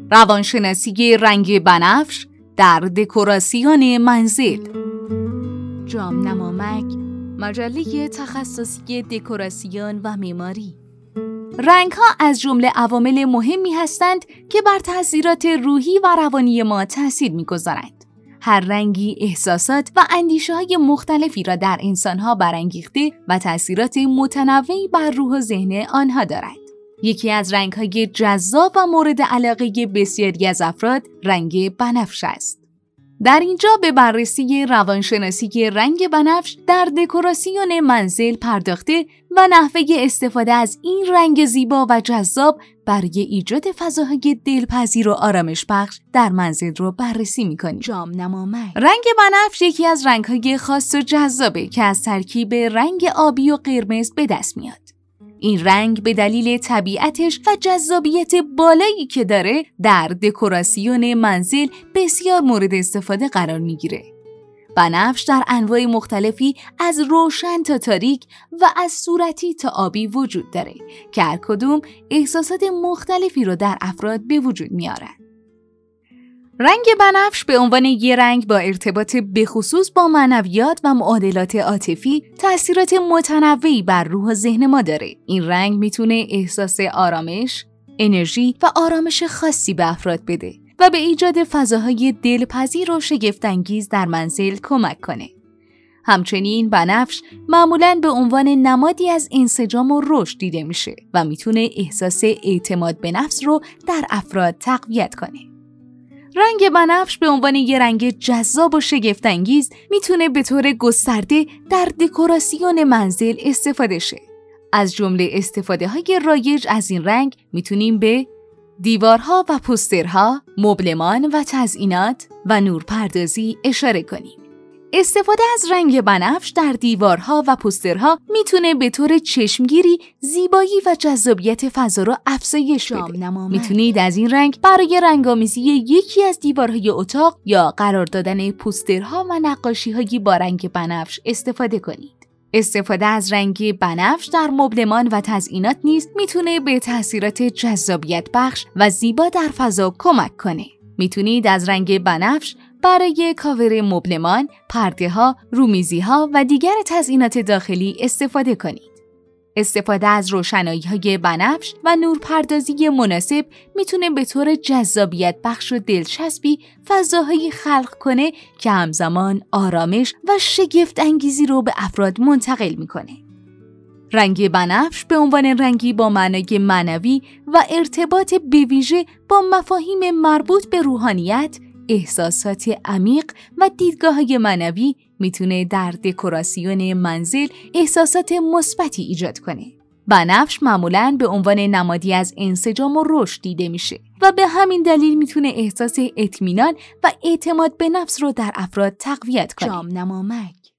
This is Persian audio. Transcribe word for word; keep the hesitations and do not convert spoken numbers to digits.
روانشناسی رنگ بنفش در دکوراسیون منزل. جامنما مگ، مجله تخصصی دکوراسیون و معماری. رنگ‌ها از جمله عوامل مهمی هستند که بر تأثیرات روحی و روانی ما تأثیر می‌گذارند. هر رنگی احساسات و اندیشه‌های مختلفی را در انسان‌ها برانگیخته و تأثیرات متنوعی بر روح و ذهن آنها دارد. یکی از رنگ‌های جذاب و مورد علاقه بسیاری از افراد رنگ بنفش است. در اینجا به بررسی روانشناسی رنگ بنفش در دکوراسیون منزل پرداخته و نحوه استفاده از این رنگ زیبا و جذاب برای ایجاد فضاهای دلپذیر و آرامش بخش در منزل رو بررسی می‌کنیم. جامنما مگ. رنگ بنفش یکی از رنگ‌های خاص و جذابه که از ترکیب رنگ آبی و قرمز به دست میاد. این رنگ به دلیل طبیعتش و جذابیت بالایی که داره در دکوراسیون منزل بسیار مورد استفاده قرار میگیره. بنفش در انواع مختلفی از روشن تا تاریک و از صورتی تا آبی وجود داره که هر کدوم احساسات مختلفی رو در افراد به وجود میارن. رنگ بنفش به عنوان یه رنگ با ارتباط بخصوص با معنویات و معادلات عاطفی تأثیرات متنوعی بر روح و ذهن ما داره. این رنگ میتونه احساس آرامش، انرژی و آرامش خاصی به افراد بده و به ایجاد فضاهای دلپذیر و شگفت‌انگیز در منزل کمک کنه. همچنین بنفش معمولاً به عنوان نمادی از انسجام و رشد دیده میشه و میتونه احساس اعتماد به نفس رو در افراد تقویت کنه. رنگ بنفش به عنوان یه رنگ جذاب و شگفت‌انگیز میتونه به طور گسترده در دکوراسیون منزل استفاده شه. از جمله استفاده‌های رایج از این رنگ میتونیم به دیوارها و پوسترها، مبلمان و تزیینات و نورپردازی اشاره کنیم. استفاده از رنگ بنفش در دیوارها و پوسترها میتونه به طور چشمگیری زیبایی و جذابیت فضا رو افزایش بده. میتونید از این رنگ برای رنگامیزی یکی از دیوارهای اتاق یا قرار دادن پوسترها و نقاشی‌های با رنگ بنفش استفاده کنید. استفاده از رنگ بنفش در مبلمان و تزیینات نیز میتونه به تاثیرات جذابیت بخش و زیبا در فضا کمک کنه. میتونید از رنگ بنفش برای کاور مبلمان، پرده‌ها، رومیزی‌ها و دیگر تزیینات داخلی استفاده کنید. استفاده از روشنایی‌های بنفش و نورپردازی مناسب میتونه به طور جذابیت بخش و دلچسبی فضاهایی خلق کنه که همزمان آرامش و شگفت انگیزی رو به افراد منتقل میکنه. رنگ بنفش به عنوان رنگی با معنای معنوی و ارتباط بویژه با مفاهیم مربوط به روحانیت، احساسات عمیق و دیدگاه‌های معنوی میتونه در دکوراسیون منزل احساسات مثبتی ایجاد کنه. بنفش معمولاً به عنوان نمادی از انسجام و رشد دیده میشه و به همین دلیل میتونه احساس اطمینان و اعتماد به نفس رو در افراد تقویت کنه. جامنما مگ.